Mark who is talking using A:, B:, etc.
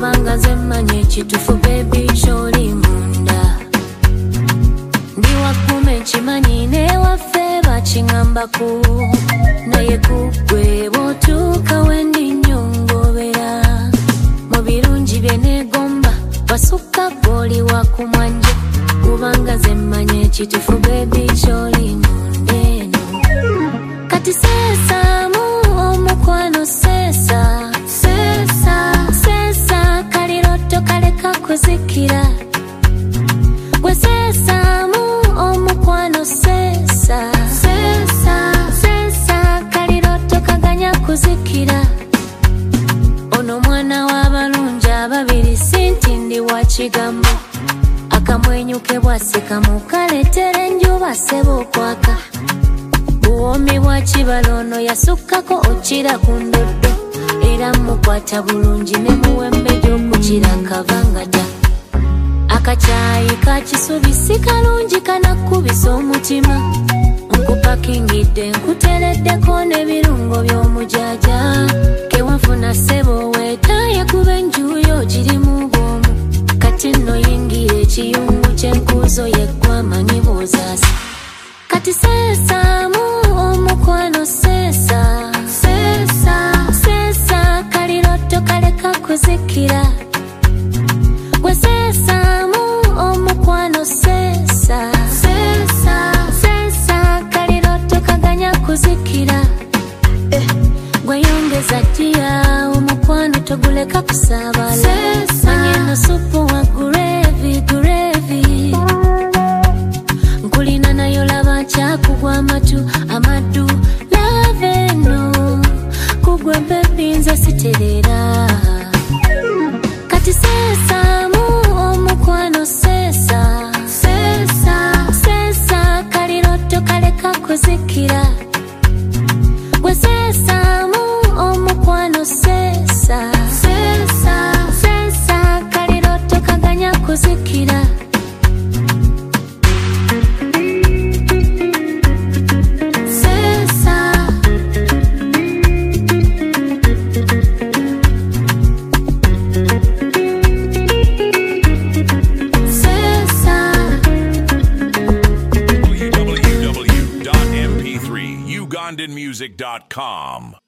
A: kubanga nze mmanyi ekituufu baby ky'oli munda. Ndi wagguma ekimanyi n'ewaffe bakingambako, naye kuggwe bw'otuuka wendi nnyongobera. Mu birungi bye neegomba wasukka gw'oli wakumwanje, kubanga nze mmanyi ekituufu baby ky'oli munda eno. Kati seesaamu omukwano seesa, seesa kalirotto kaleka kuzikira. Gwe seesaamu omukwano seesa, seesa kalirotto kaganya kuzikira. Ono mwana w'abalungi ababiri sinti ndi wa kigambo, akamwenyuke bwaseka mukaleetera enjuba ssebo okwaka. Buwoomi bwa kibala ono yasukkako okira ku ndoddo, era mukwata bulungi ne muwembe gy'okukira kavangata. Akacaayi ka kisubi si kalungi kanakkubisa omutima, nkupakingidde nkutereddeko n'ebirungo by'omujaaja. Kewanfuna ssebo weetaaye kuba enjuuyo girimu bw'omu, kati nno yingira ekiyungu ky'enkuuzo yeggwamanyi bw'ozaasa. Kati seesaamu omukwano seesa, seesa kalirotto kaleka kuzikira. Gwe seesaamu omukwano seesa, seesa kalirotto kaganya kuzikira. Gwe yongeza ddiya omukwano toguleka kusaabala, manya eno supu wa gureevi gureevi. Nkulina nayo laba nkyakugwa amaddu lava eno kugwe baby nze siterera. Kati seesaamu omukwano seesa, seesa kalirotto kaleka kuzikira. Gwe seesaamu omukwano seesa, seesa kalirotto kaganya kuzikira.
B: www.mp3ugandanmusic.com